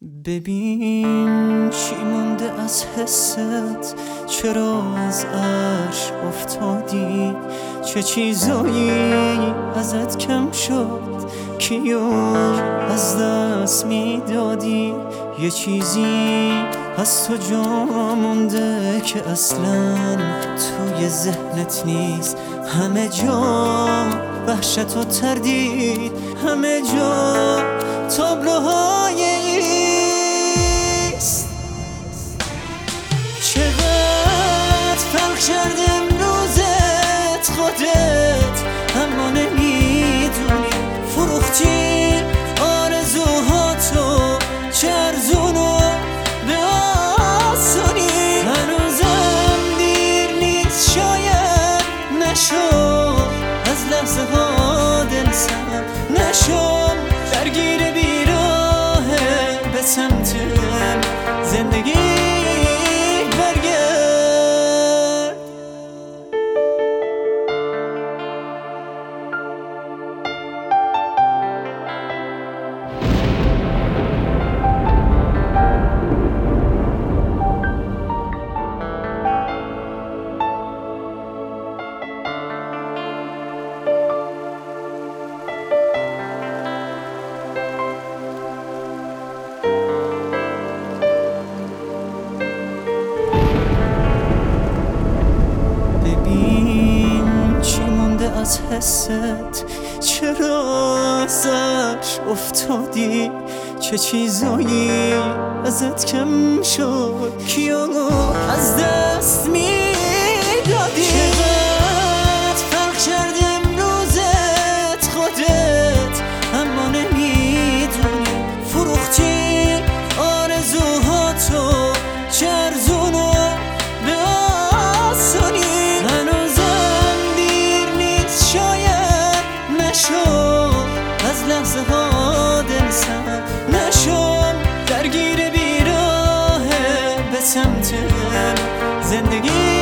ببین چی مونده از حست، چرا از عرش افتادی؟ چه چیزایی ازت کم شد، کیو از دست میدادی؟ یه چیزی از تو جا مونده که اصلا توی ذهنت نیست. همه جا وحشت و تردید، همه جا تابلوهای ایست. چقدر فرق کرد امروزت خودت، اما نمیدونی فروختی آرزوهاتو چه ارزونو به آسونی. هنوزم دیر نیست، شاید نشو از لحظه ها دل سر نشو درگیر بیراه به سمت زندگی برگرد. از حست چرا ازش افتادی؟ چه چیزایی ازت کم شد، کیو از دست میدادی؟ چقدر فرق کرد امروزت خودت، اما نمیدونی فروختی آرزوهاتو چه ارزونو به آسونی. از لحظه ها دل سر نشم درگیر بیراه به سمت زندگی